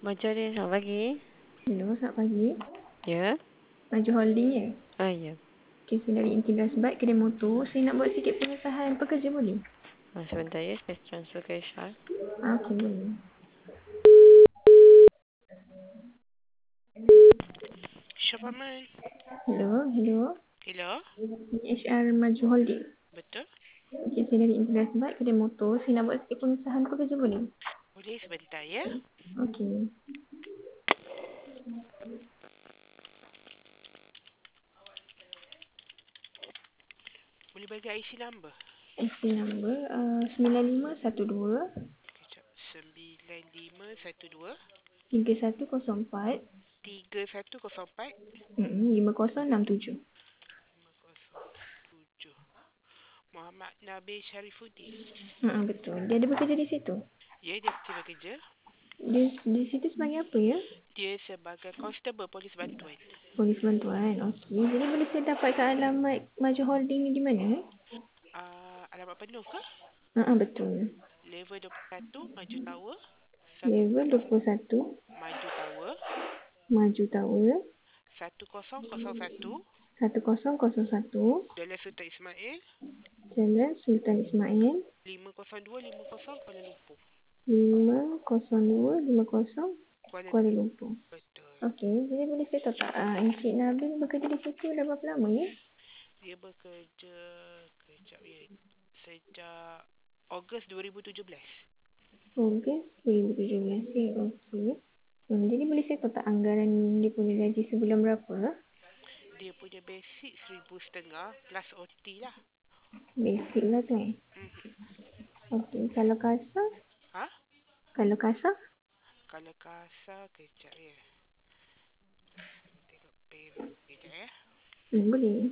Macam ni, selamat pagi. Hello, selamat pagi. Ya? Maju Holding ya? Ya. Okay, saya dari Integras Bike, kedai motor. Saya nak buat sikit pengesahan pekerja boleh? Sebentar ya, saya transfer ke HR. Okey, boleh. Syafaman. Hello. Hello. Ini HR Maju Holding. Betul? Okay, saya dari Integras Bike, kedai motor. Saya nak buat sikit pengesahan pekerja boleh? Boleh sebentar ya. Okey. Boleh bagi IC number? IC number 9512 Kejap. 9512 3104 3104 5067. 507. Muhammad Nabil Sharifuddin. Betul. Dia ada bekerja di situ? Ya, dia aktif bekerja. Dia di situ sebagai apa ya? Dia sebagai constable polis bantuan. Polis bantuan. Okey. Jadi boleh saya dapatkan alamat Maju Holding ni di mana? Alamat penuh ke? Betul. Level 21 Maju Tower. Level 21 Maju Tower. Maju Tower 1001 1001 Jalan Sultan Ismail Jalan Sultan Ismail 50250 Kuala Lumpur. 50250 Kuala Kuala Lumpur. Lumpur. Betul. Okey, jadi boleh saya tahu tak Encik Nabil bekerja di situ dah berapa lama ya? Dia bekerja kejap ya. Sejak Ogos 2017. Ogos 2017 ya, okey. Jadi boleh saya tahu tak anggaran dia punya gaji sebulan berapa? Dia punya basic 1,500 plus OT lah. Basic lah tu Okey, kalau kasar? Ha? Kalau kasar? Kalau kasar kejap ya. Tengok payment kejap ya. Boleh.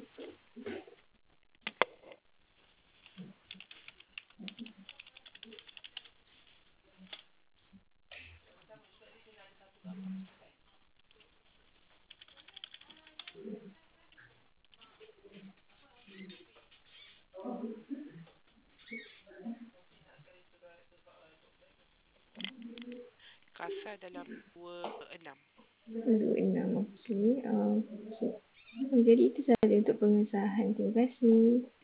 Kasar dalam 26. 26, okey. Okey. Jadi itu sahaja untuk pengesahan. Terima kasih.